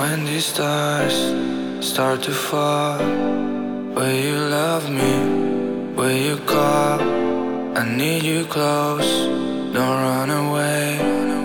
When these stars start to fall, will you love me? Will you call? I need you close. Don't run away.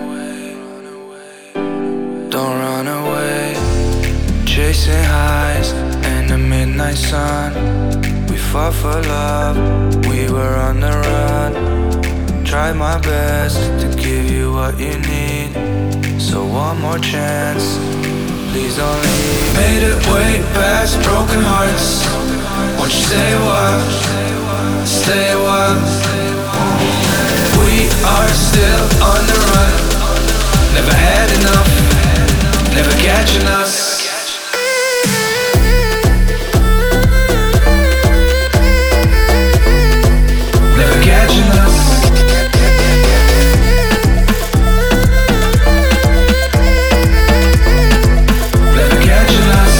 Don't run away. Chasing highs in the midnight sun. We fought for love, we were on the run. Tried my best to give you what you need. So one more chance, please don't leave. Made it way past broken hearts. Won't you stay a while? Stay a while. We are still on the run. Never had enough, never catching us. Never catching us. Never catching us.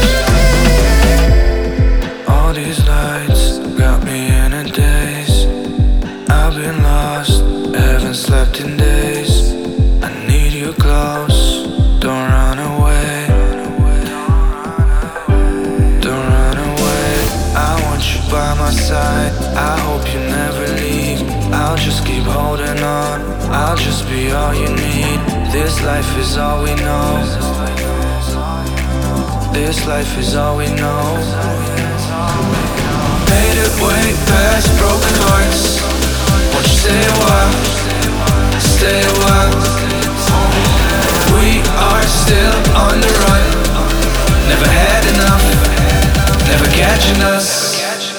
All these lights got me in a daze. I've been lost, haven't slept in days. I need you close, don't run away. Don't run away. I want you by my side, I hope you never leave. I'll just keep holding on, I'll just be all you need. This life is all we know. This life is all we know. Made it way past broken hearts. Won't you stay a while? Stay a while. We are still on the run. Never had enough, never catching us.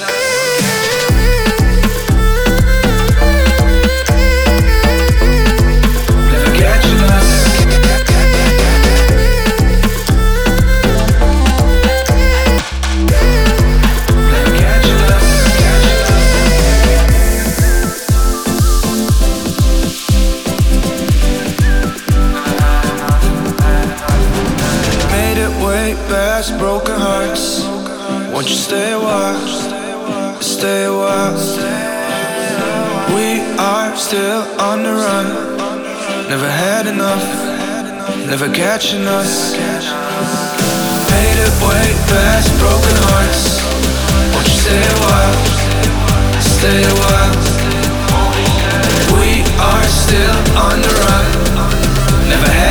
Never catching us. Never catching us. Made it way past broken hearts. Won't you stay a while? Stay a while. We are still on the run. Never had enough, never catching us. Made it way past broken hearts. Won't you stay a while? Stay a while. We are still on the run. Never had